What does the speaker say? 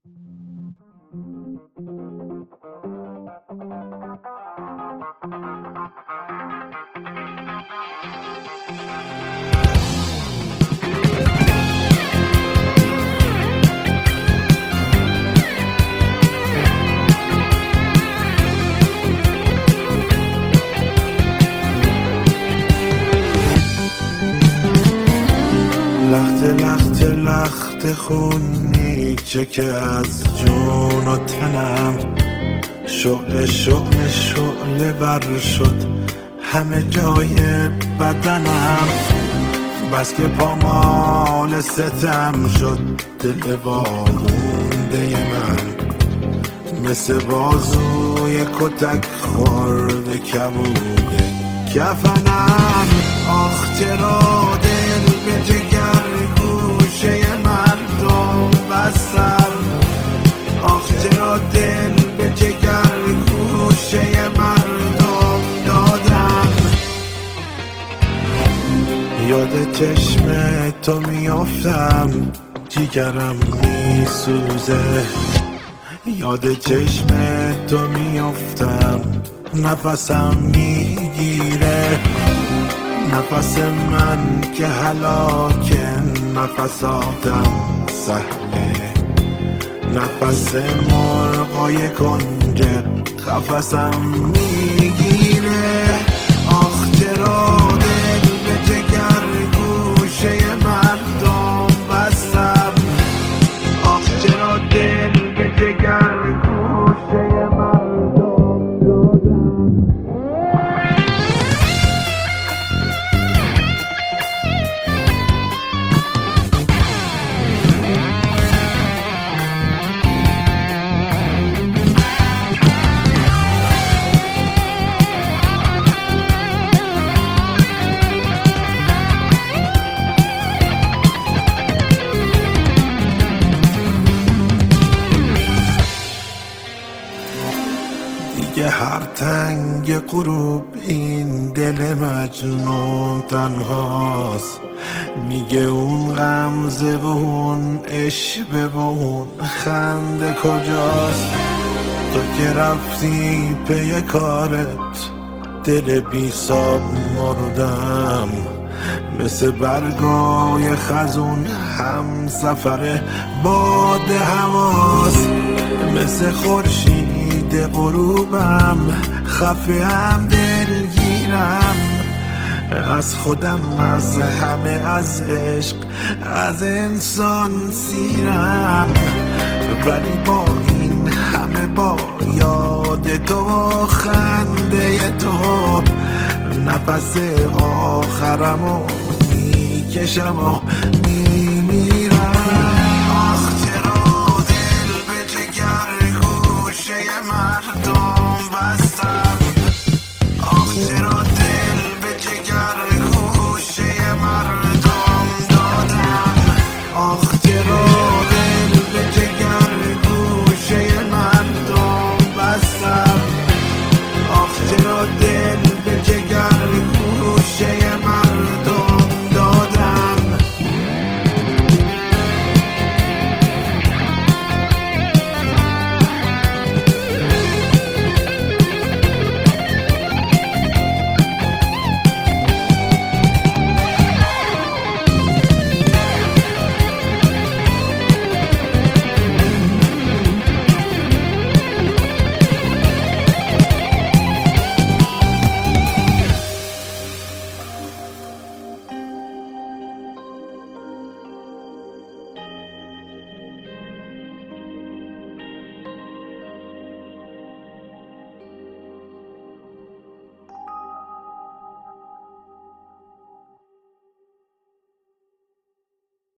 لخت لخت لخت خونی چه که از جون و تنم شعله شعله شعله بر شد همه جای بدنم، بس که پامال ستم شد دل وامونده من، مثل بازوی کتک خورده کبوده کفنم. آخ چرا دل به جگر گوشه مردم بستم، آخ چرا دل به جگر گوشه مردم دادم. یاد چشم تو میافتم جیگرم میسوزه، یاد چشم تو میافتم نفسم میگیره، نفس من که هلاکه نفساتم سهله، نفس مرغای کنج قفسم میگیره. آخ چرا دل به جگر گوشه مردم بستم، آخ چرا دل به جگر گوشه مردم دادم. دیگه هر تنگ غروب این دل مجنون تنهاست، میگه اون غمزه و اون عشوه و اون خنده کجاست. تو که رفتی پی کارت دل بی ساب مردم، مثل برگای خزون هم سفر باد هواست، مثل خورشید غروبم خفه هم دلگیرم، از خودم از همه از عشق از انسان سیرم، ولی با این همه با یاد تو و خنده تو نفس آخرمو میکشم و میمیرم. آخ چرا دل به جگر گوشه مردم بستم، آخ چرا دل به جگر گوشه مردم دادم. آخ